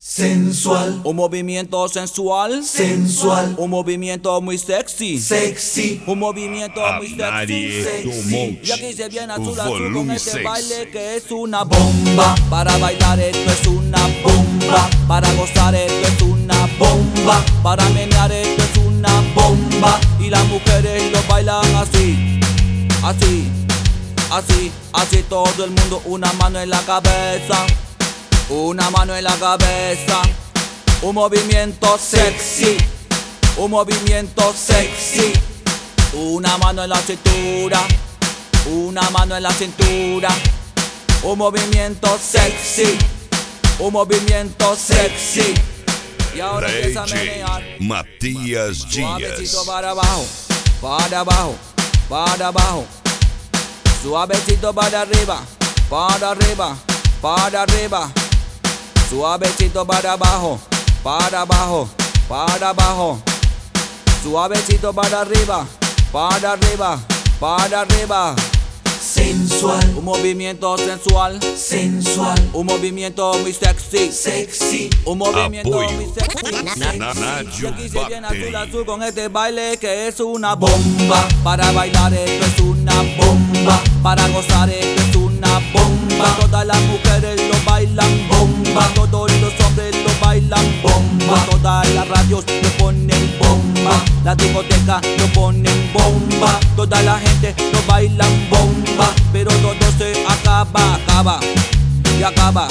Sensual, un movimiento sensual, sensual, un movimiento muy sexy, sexy, un movimiento muy sexy, sexy. Y aquí se viene azul azul con Volume este 6. baile que es una Bomba, Para bailar esto es una bomba, Para gozar esto es una bomba, Para menear esto es una bomba. Y las mujeres lo bailan así, así, así, así todo el mundo. Una mano en la cabeza, una mano en la cabeza. Un movimiento sexy, un movimiento sexy. Una mano en la cintura, una mano en la cintura. Un movimiento sexy, un movimiento sexy. Y ahora empieza a menear. Matías Suavecito Dias. para abajo, para abajo, para abajo. Suavecito para arriba, para arriba, para arriba. Suavecito para abajo, para abajo, para abajo. Suavecito para arriba, para arriba, para arriba. Sensual, Un movimiento sensual, sensual, un movimiento muy sexy, sexy. un movimiento Apoyo. muy sexy. Y aquí se viene azul azul con este baile que es una Bomba, Para bailar esto es una bomba, Para gozar esto es una bomba. Todas las mujeres lo bailan Bomba. Todos los hombres lo bailan Bomba. Todas las radios lo ponen Bomba. La discoteca lo ponen Bomba. Toda la gente lo bailan Bomba. Pero todo se acaba, y acaba,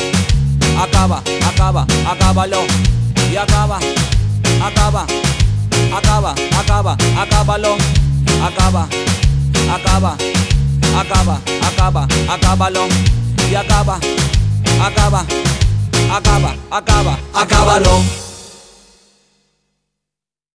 acábalo. Y acábalo. Acábalo. Y acábalo. Acábalo.